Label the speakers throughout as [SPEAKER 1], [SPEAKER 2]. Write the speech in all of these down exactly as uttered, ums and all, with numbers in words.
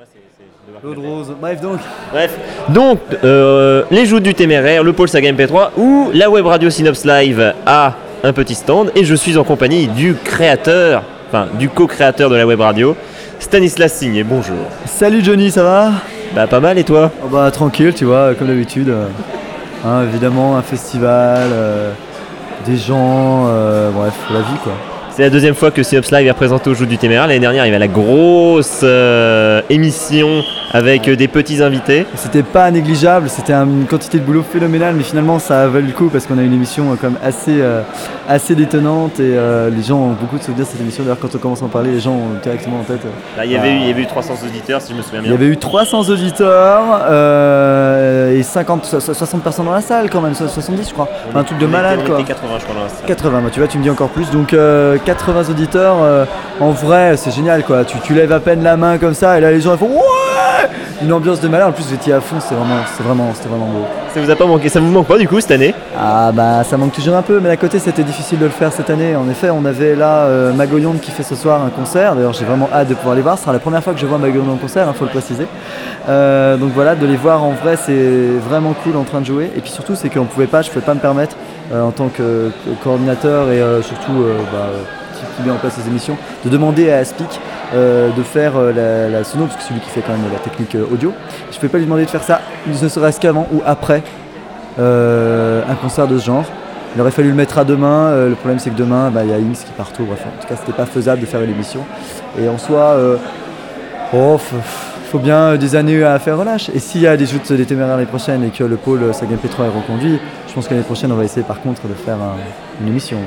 [SPEAKER 1] L'eau de rose. Bref, donc.
[SPEAKER 2] Bref, donc euh, les joutes du Téméraire, le pôle Saga M P trois ou la web radio Synops Live a un petit stand et je suis en compagnie du créateur, enfin du co-créateur de la web radio, Stanislas Signé. Bonjour.
[SPEAKER 1] Salut Johnny, ça va?
[SPEAKER 2] Bah pas mal et toi?
[SPEAKER 1] Oh bah tranquille, tu vois, comme d'habitude. Euh, hein, évidemment, un festival, euh, des gens, euh, bref, la vie quoi.
[SPEAKER 2] C'est la deuxième fois que Synops Live est représenté aux Joutes du Téméraire. L'année dernière, il y avait la grosse euh, émission avec euh, des petits invités.
[SPEAKER 1] C'était pas négligeable, c'était une quantité de boulot phénoménale, mais finalement ça a valu le coup parce qu'on a une émission euh, comme assez, euh, assez détonnante et euh, les gens ont beaucoup de souvenirs de cette émission. D'ailleurs, quand on commence à en parler, les gens ont directement en tête. Euh,
[SPEAKER 2] Là, il, y avait euh, eu, il y avait eu trois cents auditeurs, si je me souviens bien.
[SPEAKER 1] Il y avait eu trois cents auditeurs euh, et cinquante, soixante personnes dans la salle quand même, soixante-dix je crois. Enfin, un truc de malade
[SPEAKER 2] était,
[SPEAKER 1] quoi.
[SPEAKER 2] On était quatre-vingts, je crois, dans la salle.
[SPEAKER 1] quatre-vingts, bah, tu vois, tu me dis encore plus. Donc euh, quatre-vingts auditeurs, euh, en vrai, c'est génial quoi. Tu, tu lèves à peine la main comme ça et là les gens ils font ouais, une ambiance de malade. En plus, vous étiez à fond, c'était vraiment, c'était vraiment, c'était vraiment beau.
[SPEAKER 2] Ça vous a pas manqué? Ça vous manque pas du coup cette année?
[SPEAKER 1] Ah bah ça manque toujours un peu, mais d'un côté c'était difficile de le faire cette année. En effet, on avait là euh, Magoyonde qui fait ce soir un concert. D'ailleurs, j'ai vraiment hâte de pouvoir les voir. Ce sera la première fois que je vois Magoyonde en concert, il hein, faut le préciser. Euh, donc voilà, de les voir en vrai, c'est vraiment cool en train de jouer. Et puis surtout, c'est qu'on pouvait pas, je pouvais pas me permettre euh, en tant que, que coordinateur et euh, surtout euh, bah, qui, qui met en place les émissions, de demander à Aspic euh, de faire euh, la, la sono, parce que c'est celui qui fait quand même la technique euh, audio. Je pouvais pas lui demander de faire ça, ne serait-ce qu'avant ou après euh, un concert de ce genre. Il aurait fallu le mettre à demain. Euh, le problème c'est que demain, bah, y a Inks qui part tôt. Bref, en tout cas, c'était pas faisable de faire une émission. Et en soi, euh, oh, il faut bien des années à faire relâche. Et s'il y a des joutes des Téméraires l'année prochaine et que le pôle Saga M P trois est reconduit, je pense que l'année prochaine, on va essayer par contre de faire un, une émission.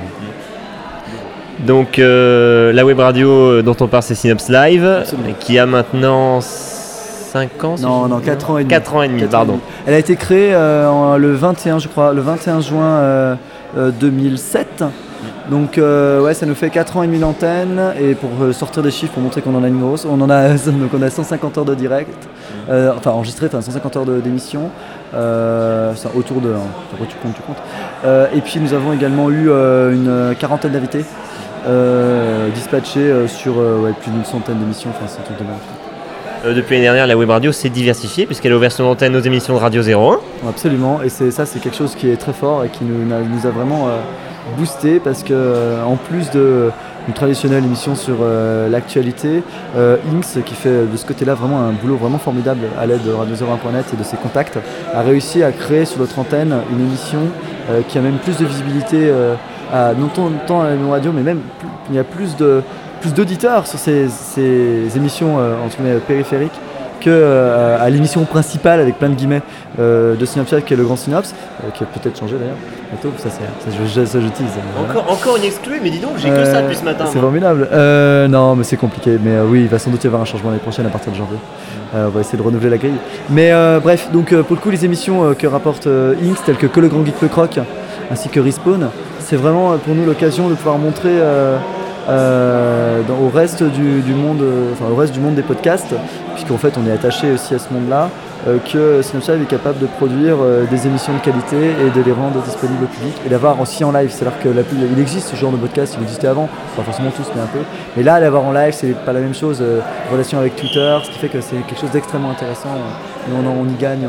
[SPEAKER 2] Donc euh, la web radio dont on parle, c'est Synops Live,
[SPEAKER 1] Absolument.
[SPEAKER 2] Qui a maintenant cinq ans. Si
[SPEAKER 1] non, non, quatre ans et demi.
[SPEAKER 2] quatre ans et demi, pardon. Ans et demi.
[SPEAKER 1] Elle a été créée euh, en, le vingt et un, je crois, le vingt et un juin euh, euh, deux mille sept. Donc euh, ouais, ça nous fait quatre ans et demi d'antenne. Et pour euh, sortir des chiffres, pour montrer qu'on en a une grosse, on en a, donc on a cent cinquante heures de direct, euh, enfin enregistré, enfin cent cinquante heures de, d'émission. Euh, c'est autour de, hein, tu comptes, tu comptes. Euh, et puis nous avons également eu euh, une quarantaine d'invités. Euh, dispatché euh, sur euh, ouais, plus d'une centaine d'émissions, enfin c'est un truc de mal.
[SPEAKER 2] Euh, depuis l'année dernière, la web radio s'est diversifiée puisqu'elle a ouvert son antenne aux émissions de Radio zéro un.
[SPEAKER 1] Absolument, et c'est, ça c'est quelque chose qui est très fort et qui nous, nous a vraiment euh, boosté parce que euh, en plus de une traditionnelle émission sur euh, l'actualité, euh, Inks qui fait de ce côté-là vraiment un boulot vraiment formidable à l'aide de radio zéro un point net et de ses contacts, a réussi à créer sur notre antenne une émission euh, qui a même plus de visibilité euh, à, non tant à la radio, mais même plus, il y a plus, de, plus d'auditeurs sur ces, ces émissions euh, entre guillemets périphériques que euh, à l'émission principale avec plein de guillemets euh, de Synops qui est le Grand Synops, euh, qui a peut-être changé d'ailleurs bientôt, ça c'est ça, je, ça, je tease.
[SPEAKER 2] Encore, voilà. Encore une exclue, mais dis donc, j'ai
[SPEAKER 1] euh,
[SPEAKER 2] que ça depuis ce matin.
[SPEAKER 1] C'est formidable. Euh, non, mais c'est compliqué, mais euh, oui, il va sans doute y avoir un changement l'année prochaine à partir de janvier. Euh, on va essayer de renouveler la grille. Mais euh, bref, donc euh, pour le coup, les émissions euh, que rapporte euh, Inks, telles que Que le Grand Geek le Croc, ainsi que Respawn, c'est vraiment pour nous l'occasion de pouvoir montrer euh, euh, dans, au reste du, du monde, euh, enfin au reste du monde des podcasts, puisqu'en fait on est attaché aussi à ce monde-là, euh, que Synops Live est capable de produire euh, des émissions de qualité et de les rendre disponibles au public et d'avoir aussi en live. C'est-à-dire que la, il existe ce genre de podcast, il existait avant, pas forcément tous mais un peu, mais là l'avoir en live c'est pas la même chose. Euh, relation avec Twitter, ce qui fait que c'est quelque chose d'extrêmement intéressant et on, on y gagne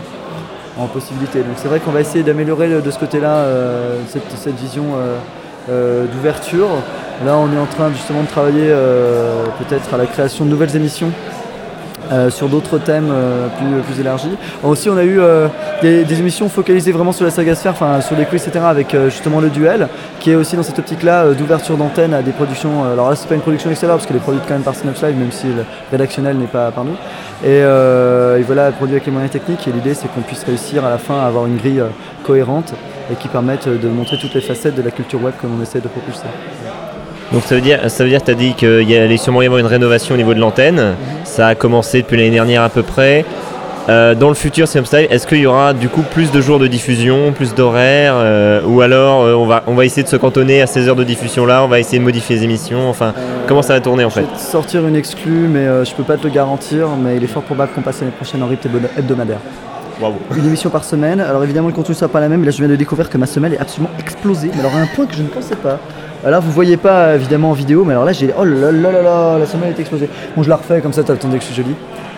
[SPEAKER 1] en en possibilité. Donc c'est vrai qu'on va essayer d'améliorer de ce côté-là euh, cette, cette vision euh, euh, d'ouverture. Là on est en train justement de travailler euh, peut-être à la création de nouvelles émissions euh, sur d'autres thèmes euh, plus, plus élargis. Alors aussi on a eu euh, des, des émissions focalisées vraiment sur la saga sphère, enfin sur les quiz, et cetera avec euh, justement le duel, qui est aussi dans cette optique-là euh, d'ouverture d'antenne à des productions. Euh, alors là c'est pas une production extérieure parce qu'elle est produite quand même par Synops Live, même si le rédactionnel n'est pas par nous. Et, euh, et voilà, produit avec les moyens techniques. Et l'idée, c'est qu'on puisse réussir à la fin à avoir une grille euh, cohérente et qui permette de montrer toutes les facettes de la culture web que l'on essaie de propulser.
[SPEAKER 2] Donc ça veut dire, ça veut dire que tu as dit qu'il allait sûrement y avoir une rénovation au niveau de l'antenne. Mm-hmm. Ça a commencé depuis l'année dernière à peu près. Euh, dans le futur Synops Live, est-ce qu'il y aura du coup plus de jours de diffusion, plus d'horaires euh, ou alors euh, on, va, on va essayer de se cantonner à ces heures de diffusion là, on va essayer de modifier les émissions, enfin euh, comment ça va tourner en
[SPEAKER 1] je
[SPEAKER 2] fait?
[SPEAKER 1] Je vais te sortir une exclue mais euh, je peux pas te le garantir, mais il est fort probable qu'on passe l'année prochaine en rythme hebdomadaire.
[SPEAKER 2] Wow.
[SPEAKER 1] Une émission par semaine, alors évidemment le contenu ne sera pas la même, mais là je viens de découvrir que ma semelle est absolument explosée, mais alors à un point que je ne pensais pas. Alors vous voyez pas évidemment en vidéo, mais alors là j'ai oh là là là là, la semelle est explosée. Bon je la refais comme ça, t'attendais que je suis joli.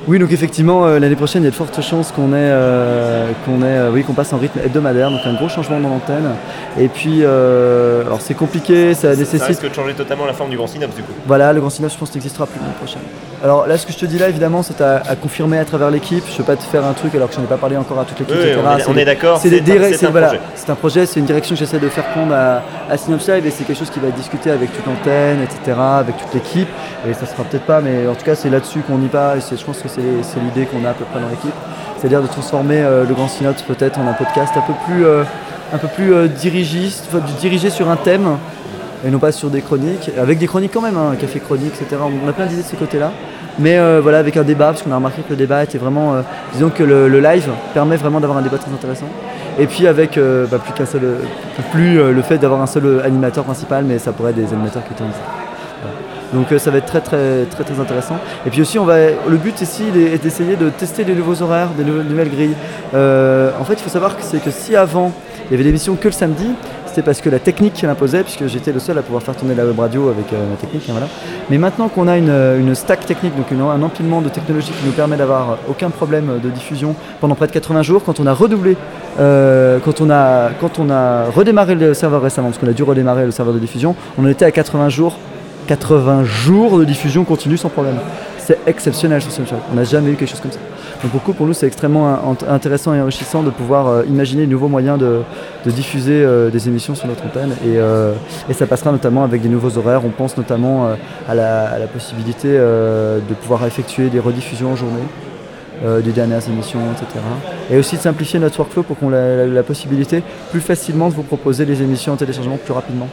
[SPEAKER 1] Oui, donc effectivement, euh, l'année prochaine, il y a de fortes chances qu'on ait, euh, qu'on ait, euh, oui, qu'on passe en rythme hebdomadaire, donc un gros changement dans l'antenne. Et puis, euh, alors c'est compliqué, ça nécessite.
[SPEAKER 2] Ça risque de changer totalement la forme du Grand Synops, du coup.
[SPEAKER 1] Voilà, le Grand Synops, je pense, n'existera plus l'année prochaine. Alors là, ce que je te dis là, évidemment, c'est à, à confirmer à travers l'équipe. Je ne veux pas te faire un truc alors que je n'en ai pas parlé encore à toute l'équipe,
[SPEAKER 2] Oui,
[SPEAKER 1] et cetera.
[SPEAKER 2] on est, on est d'accord.
[SPEAKER 1] C'est,
[SPEAKER 2] c'est,
[SPEAKER 1] des,
[SPEAKER 2] un,
[SPEAKER 1] c'est,
[SPEAKER 2] c'est, un
[SPEAKER 1] voilà,
[SPEAKER 2] projet.
[SPEAKER 1] c'est un projet, c'est une direction que j'essaie de faire prendre à, à Synops Live, et c'est quelque chose qui va être discuté avec toute l'antenne, et cetera, avec toute l'équipe. Et ça sera peut-être pas, mais en tout cas, c'est là-dessus qu'on y va. Et c'est, je pense que c'est, c'est l'idée qu'on a à peu près dans l'équipe. C'est-à-dire de transformer euh, le Grand Synops peut-être en un podcast un peu plus, euh, un peu plus euh, dirigiste, enfin, dirigé sur un thème et non pas sur des chroniques, avec des chroniques quand même, hein, un café chronique, et cetera. On a plein d'idées de ce côté-là, mais euh, voilà, avec un débat, parce qu'on a remarqué que le débat était vraiment, euh, disons que le, le live permet vraiment d'avoir un débat très intéressant. Et puis avec euh, bah, plus qu'un seul, plus euh, le fait d'avoir un seul animateur principal, mais ça pourrait être des animateurs qui tournent. Voilà. Donc euh, ça va être très très très très intéressant. Et puis aussi, on va, le but ici est d'essayer de tester des nouveaux horaires, des nouvelles grilles. Euh, en fait, il faut savoir que c'est que si avant il y avait des émissions que le samedi, c'était parce que la technique l'imposait, puisque j'étais le seul à pouvoir faire tourner la web radio avec euh, la technique. Hein, voilà. Mais maintenant qu'on a une, une stack technique, donc une, un empilement de technologies qui nous permet d'avoir aucun problème de diffusion pendant près de quatre-vingts jours, quand on a redoublé, euh, quand, on a, quand on a redémarré le serveur récemment, parce qu'on a dû redémarrer le serveur de diffusion, on en était à quatre-vingts jours, quatre-vingts jours de diffusion continue sans problème. C'est exceptionnel sur Synops Live. On n'a jamais eu quelque chose comme ça. Donc pour, coup, pour nous, c'est extrêmement intéressant et enrichissant de pouvoir euh, imaginer de nouveaux moyens de, de diffuser euh, des émissions sur notre antenne. Et, euh, et ça passera notamment avec des nouveaux horaires. On pense notamment euh, à, la, à la possibilité euh, de pouvoir effectuer des rediffusions en journée euh, des dernières émissions, et cetera. Et aussi de simplifier notre workflow pour qu'on ait la, la, la possibilité plus facilement de vous proposer les émissions en téléchargement plus rapidement.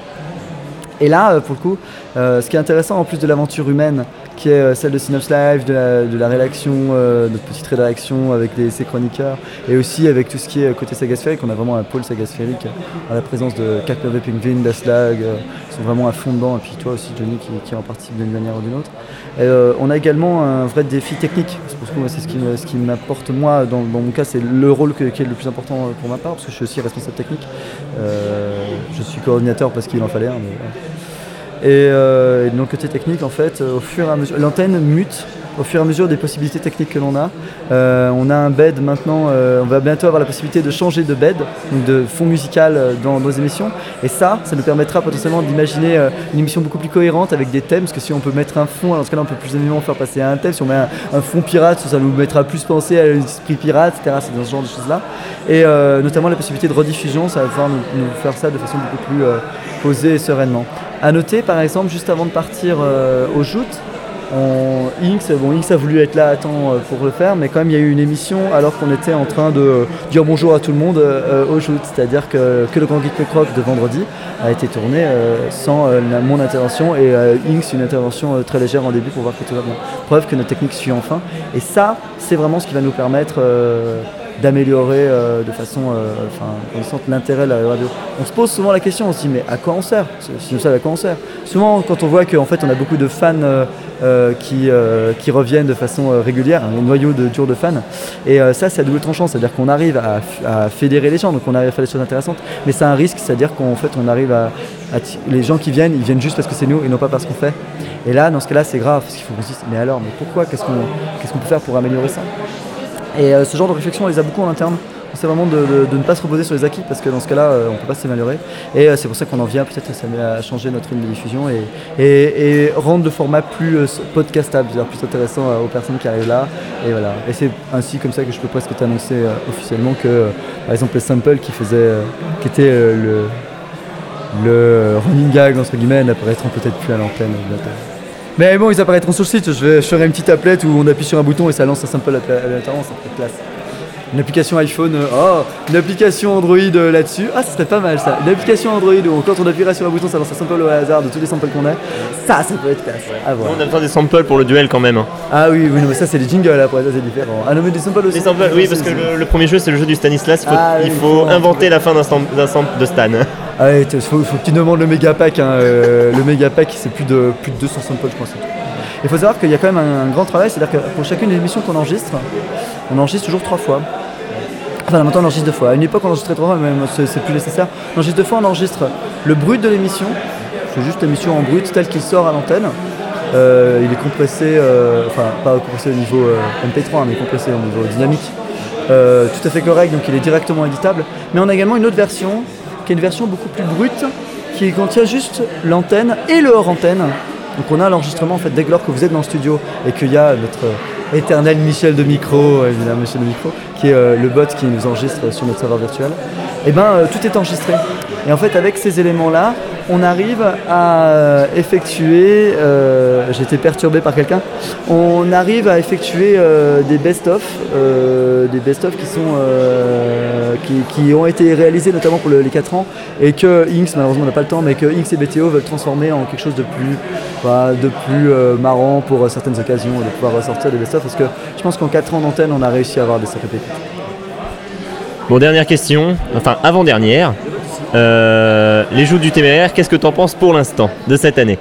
[SPEAKER 1] Et là, pour le coup, euh, ce qui est intéressant en plus de l'aventure humaine, qui est celle de Synops Live, de la, de la rédaction, euh, notre petite rédaction avec les, ses chroniqueurs, et aussi avec tout ce qui est côté saga sphérique, on a vraiment un pôle saga sphérique, à la présence de Capnové Penguin, d'Aslag, euh, qui sont vraiment à fond dedans, et puis toi aussi Johnny qui, qui en participe d'une manière ou d'une autre. Et, euh, on a également un vrai défi technique, c'est, pour ce, c'est ce, qui, ce qui m'apporte moi, dans, dans mon cas c'est le rôle que, qui est le plus important pour ma part, parce que je suis aussi responsable technique, euh, je suis coordinateur parce qu'il en fallait un, mais voilà. Et, euh, et de notre côté technique, en fait, au fur et à mesure, l'antenne mute au fur et à mesure des possibilités techniques que l'on a. Euh, on a un bed maintenant, euh, on va bientôt avoir la possibilité de changer de bed, donc de fond musical dans nos émissions. Et ça, ça nous permettra potentiellement d'imaginer euh, une émission beaucoup plus cohérente avec des thèmes, parce que si on peut mettre un fond, dans ce cas-là, on peut plus aisément faire passer un thème. Si on met un, un fond pirate, ça nous mettra plus penser à l'esprit pirate, et cetera. C'est dans ce genre de choses-là. Et euh, notamment la possibilité de rediffusion, ça va pouvoir nous, nous faire ça de façon beaucoup plus euh, posée et sereinement. A noter par exemple, juste avant de partir euh, au Joute, on, Inks, bon, Inks a voulu être là à temps euh, pour le faire, mais quand même il y a eu une émission alors qu'on était en train de euh, dire bonjour à tout le monde euh, au Joute, c'est-à-dire que, que le Grand Geek Le Croc de vendredi a été tourné euh, sans euh, la, mon intervention et euh, Inks une intervention euh, très légère en début pour voir que tout va bien. Preuve que notre technique suit enfin, et ça c'est vraiment ce qui va nous permettre euh, d'améliorer euh, de façon, enfin, euh, on sent l'intérêt de la radio. On se pose souvent la question, on se dit mais à quoi on sert ? Si nous savons à quoi on sert. Souvent quand on voit qu'en fait on a beaucoup de fans euh, euh, qui, euh, qui reviennent de façon euh, régulière, un noyau de dur de fans, et euh, ça c'est à double tranchant, c'est-à-dire qu'on arrive à, à fédérer les gens, donc on arrive à faire des choses intéressantes, mais c'est un risque, c'est-à-dire qu'en fait on arrive à, à t- les gens qui viennent, ils viennent juste parce que c'est nous et non pas parce qu'on fait. Et là dans ce cas-là c'est grave, parce qu'il faut qu'on se dise mais alors, mais pourquoi, qu'est-ce qu'on, qu'est-ce qu'on peut faire pour améliorer ça ? Et euh, ce genre de réflexion, on les a beaucoup en interne. C'est vraiment de, de, de ne pas se reposer sur les acquis, parce que dans ce cas-là, euh, on ne peut pas s'améliorer. Et euh, c'est pour ça qu'on en vient peut-être à changer notre rythme de diffusion et, et, et rendre le format plus euh, podcastable, c'est-à-dire plus intéressant euh, aux personnes qui arrivent là. Et voilà. Et c'est ainsi comme ça que je peux presque t'annoncer euh, officiellement que, euh, par exemple, les samples qui faisait, euh, qui était euh, le, le running gag entre guillemets, n'apparaîtront peut-être plus à l'antenne bientôt. Mais bon, ils apparaîtront sur le site. Je, vais, je ferai une petite appelette où on appuie sur un bouton et ça lance un sample à l'intérieur, ça ferait classe. Une application iPhone, euh, oh, une application Android euh, là-dessus. Ah, ça serait pas mal ça. Une application Android où quand on appuierait sur un bouton, ça lance un sample au hasard de tous les samples qu'on a. Ça, ça peut être classe. Ah, voilà.
[SPEAKER 2] On a besoin des samples pour le duel quand même. Hein.
[SPEAKER 1] Ah oui, oui, non, mais ça c'est des jingles après, ça c'est différent. Ah non, mais des samples aussi.
[SPEAKER 2] Des samples, oui, parce que le, le premier jeu c'est le jeu du Stanislas. Il faut, ah, il
[SPEAKER 1] oui,
[SPEAKER 2] faut inventer la fin d'un, sample, d'un sample de Stan.
[SPEAKER 1] Ah oui, il faut, faut que tu demandes le méga pack. Hein. Euh, le méga pack c'est plus de, plus de deux cents samples, je pense. Il faut savoir qu'il y a quand même un, un grand travail, c'est-à-dire que pour chacune des émissions qu'on enregistre, on enregistre toujours trois fois. Enfin, maintenant on enregistre deux fois. À une époque on enregistrait trois fois, mais c'est, c'est plus nécessaire. On enregistre deux fois, on enregistre le brut de l'émission, c'est juste l'émission en brut telle qu'il sort à l'antenne. Euh, il est compressé, euh, enfin pas compressé au niveau euh, M P trois, mais compressé au niveau dynamique. Euh, tout à fait correct, donc il est directement éditable. Mais on a également une autre version, qui est une version beaucoup plus brute, qui contient juste l'antenne et le hors-antenne. Donc on a l'enregistrement en fait dès lors que vous êtes dans le studio et qu'il y a notre éternel Michel de micro, évidemment Michel de micro, qui est euh, le bot qui nous enregistre sur notre serveur virtuel. Et ben euh, tout est enregistré. Et en fait avec ces éléments-là, on arrive à effectuer, euh, j'ai été perturbé par quelqu'un, on arrive à effectuer euh, des best-of, euh, des best-of qui sont euh, qui, qui ont été réalisés notamment pour le, les quatre ans et que Inks, malheureusement on n'a pas le temps, mais que Inks et B T O veulent transformer en quelque chose de plus, bah, de plus euh, marrant pour euh, certaines occasions, de pouvoir ressortir des best-of parce que je pense qu'en quatre ans d'antenne on a réussi à avoir des sacrées pépites.
[SPEAKER 2] Bon, dernière question, enfin avant-dernière. Euh, les Jeux du Téméraire, qu'est-ce que tu en penses pour l'instant de cette année?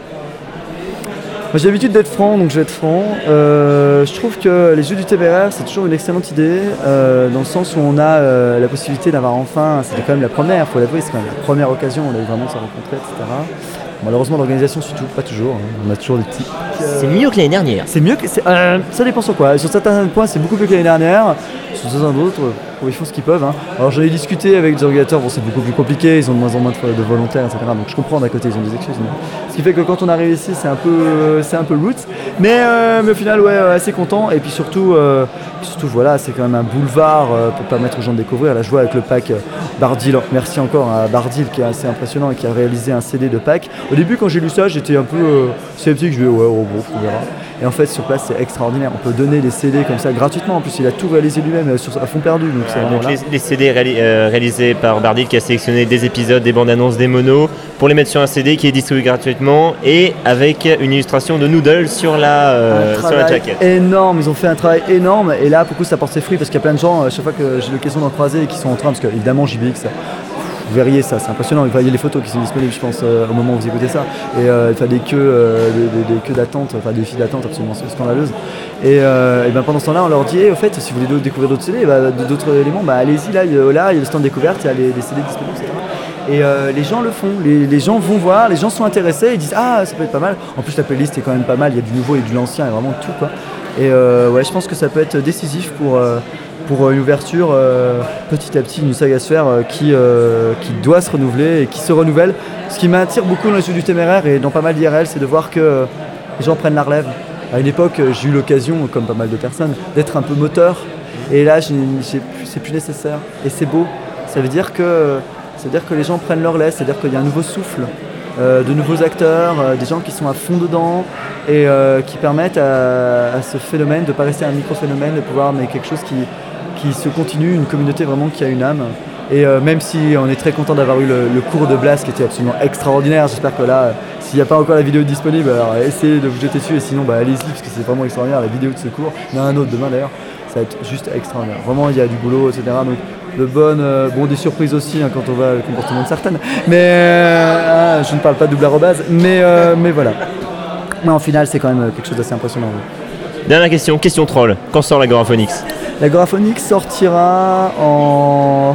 [SPEAKER 1] Moi, j'ai l'habitude d'être franc, donc je vais être franc. Euh, je trouve que les Jeux du Téméraire, c'est toujours une excellente idée, euh, dans le sens où on a euh, la possibilité d'avoir enfin, c'était quand même la première, il faut l'avouer, c'est quand même la première occasion, on a eu vraiment de se rencontrer, et cetera. Malheureusement, l'organisation surtout, pas toujours, hein. On a toujours des petits...
[SPEAKER 2] Euh, c'est mieux que l'année dernière.
[SPEAKER 1] C'est mieux que... Euh, ça dépend sur quoi. Sur certains points, c'est beaucoup mieux que l'année dernière. Sur certains d'autres, euh, ils font ce qu'ils peuvent. Hein. Alors j'en ai discuté avec des organisateurs, bon, c'est beaucoup plus compliqué, ils ont de moins en moins de, de volontaires, et cetera. Donc je comprends d'un côté, ils ont des excuses. Mais... Ce qui fait que quand on arrive ici, c'est un peu, euh, c'est un peu roots. Mais, euh, mais au final, ouais, euh, assez content. Et puis surtout, euh, surtout voilà, c'est quand même un boulevard euh, pour permettre aux gens de découvrir. Là, je vois avec le pack euh, Bardil, merci encore à Bardil qui est assez impressionnant et qui a réalisé un C D de pack. Au début, quand j'ai lu ça, j'étais un peu euh, sceptique, je me disais ouais, oh, bon, on verra. Et en fait, sur place, c'est extraordinaire. On peut donner des C D comme ça gratuitement. En plus, il a tout réalisé lui-même sur, à fond perdu. Donc, c'est
[SPEAKER 2] donc les, les C D réali- euh, réalisés par Bardil qui a sélectionné des épisodes, des bandes annonces, des monos pour les mettre sur un C D qui est distribué gratuitement et avec une illustration de Noodle sur la, euh, sur la jaquette.
[SPEAKER 1] Énorme, ils ont fait un travail énorme. Et là, pour le coup, ça porte ses fruits parce qu'il y a plein de gens, chaque fois que j'ai l'occasion d'en croiser, et qui sont en train, parce que évidemment, J B X, vous verriez ça, c'est impressionnant. Il y a les photos qui sont disponibles, je pense, euh, au moment où vous écoutez ça. Et euh, il y a des queues, euh, des, des, des queues d'attente, enfin des files d'attente absolument scandaleuses. Et, euh, et ben pendant ce temps-là, on leur dit, eh, au fait, si vous voulez découvrir d'autres C D, bah, d'autres éléments, bah, allez-y, là, il y a, là, il y a le stand découverte, il y a les, les C D disponibles, et cetera. Et euh, les gens le font, les, les gens vont voir, les gens sont intéressés, ils disent ah ça peut être pas mal. En plus la playlist est quand même pas mal, il y a du nouveau et de l'ancien, il y a vraiment tout quoi. Et euh, ouais, je pense que ça peut être décisif pour euh, pour une ouverture euh, petit à petit, une saga sphère euh, qui, euh, qui doit se renouveler et qui se renouvelle. Ce qui m'attire beaucoup dans les Jeux du Téméraire et dans pas mal d'I R L, c'est de voir que euh, les gens prennent la relève. À une époque, j'ai eu l'occasion, comme pas mal de personnes, d'être un peu moteur. Et là, j'ai, j'ai, c'est plus nécessaire. Et c'est beau. Ça veut dire que, ça veut dire que les gens prennent leur laisse, c'est-à-dire qu'il y a un nouveau souffle. Euh, de nouveaux acteurs, euh, des gens qui sont à fond dedans et euh, qui permettent à, à ce phénomène de ne pas rester un micro-phénomène, de pouvoir mais quelque chose qui, qui se continue, une communauté vraiment qui a une âme. Et euh, même si on est très content d'avoir eu le, le cours de Blast qui était absolument extraordinaire, j'espère que là, s'il n'y a pas encore la vidéo disponible, alors essayez de vous jeter dessus et sinon bah, allez-y parce que c'est vraiment extraordinaire, la vidéo de ce cours. Il y en a un autre demain d'ailleurs, ça va être juste extraordinaire. Vraiment il y a du boulot, et cetera. Donc, de bonnes, euh, bon des surprises aussi hein, quand on voit le comportement de certaines, mais euh, je ne parle pas de double arrobase, mais, euh, mais voilà. Mais en final c'est quand même quelque chose d'assez impressionnant. Oui.
[SPEAKER 2] Dernière question, question troll, quand sort l'Agoraphonix?
[SPEAKER 1] L'Agoraphonix sortira en...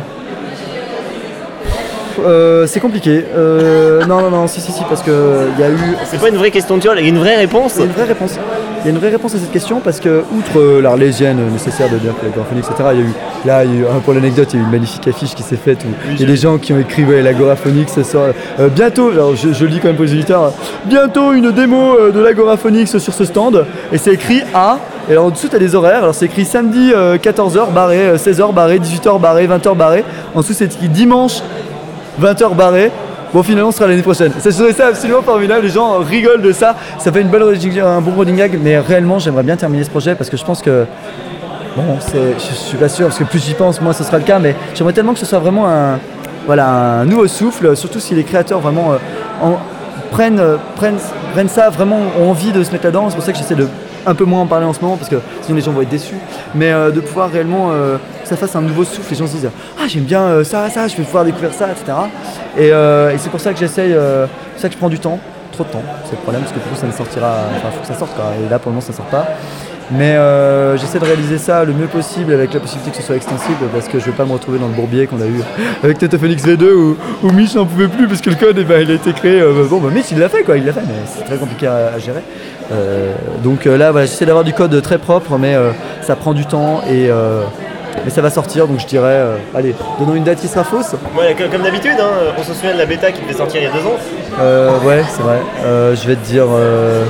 [SPEAKER 1] Euh, c'est compliqué. Euh, non, non, non, si, si, si, parce que il y a eu.
[SPEAKER 2] C'est pas une vraie question de troll, il y a une vraie réponse.
[SPEAKER 1] Il y a une vraie réponse. Il y a une vraie réponse à cette question parce que, outre euh, l'arlésienne nécessaire de dire que l'Agoraphonix, et cetera, il y a eu, là, il y a eu, pour l'anecdote, il y a eu une magnifique affiche qui s'est faite où il y a des gens qui ont écrit ouais, l'Agoraphonix sort euh, bientôt. Alors, je, je lis quand même pour les auditeurs. Bientôt une démo euh, de l'Agoraphonix sur ce stand et c'est écrit à. Et alors en dessous tu as des horaires, alors c'est écrit samedi euh, quatorze heures barré, euh, seize heures barré, dix-huit heures barré, vingt heures barré. En dessous c'est écrit dimanche vingt heures barré. Bon finalement ce sera l'année prochaine. Ça, je trouvais ça absolument formidable, les gens rigolent de ça. Ça fait une belle, un bon running gag, mais réellement j'aimerais bien terminer ce projet parce que je pense que bon, c'est, je suis pas sûr parce que plus j'y pense, moins ce sera le cas, mais j'aimerais tellement que ce soit vraiment un, voilà, un nouveau souffle, surtout si les créateurs vraiment euh, en, prennent, euh, prennent, prennent ça, vraiment ont envie de se mettre là-dedans. C'est pour ça que j'essaie de un peu moins en parler en ce moment parce que sinon les gens vont être déçus, mais euh, de pouvoir réellement euh, que ça fasse un nouveau souffle, les gens se disent ah j'aime bien euh, ça, ça, je vais pouvoir découvrir ça, et cetera. Et, euh, et c'est pour ça que j'essaye, euh, c'est pour ça que je prends du temps, trop de temps, c'est le problème parce que du coup ça ne sortira, enfin il faut que ça sorte quoi, et là pour le moment ça ne sort pas. Mais euh, j'essaie de réaliser ça le mieux possible avec la possibilité que ce soit extensible parce que je ne veux pas me retrouver dans le bourbier qu'on a eu avec TetaPhoenix V deux où, où Mich n'en pouvait plus parce que le code eh ben, il a été créé. Euh, bon, bah, Mich il l'a fait quoi, il l'a fait, mais c'est très compliqué à, à gérer. Euh, donc euh, là, voilà, j'essaie d'avoir du code très propre, mais euh, ça prend du temps et. Euh, Mais ça va sortir, donc je dirais, euh, allez, donnons une date qui sera fausse.
[SPEAKER 2] Ouais, comme, comme d'habitude, hein, on se souvient de la bêta qui devait sortir il y a deux ans.
[SPEAKER 1] Euh, ouais, c'est vrai. Euh, je vais te dire... Euh...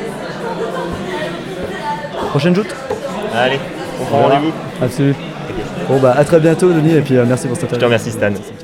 [SPEAKER 1] Prochaine joute.
[SPEAKER 2] Allez, on prend
[SPEAKER 1] Voilà.
[SPEAKER 2] rendez-vous.
[SPEAKER 1] Absolument. Bon bah à très bientôt Denis et puis euh, merci pour cette
[SPEAKER 2] Je te remercie Stan.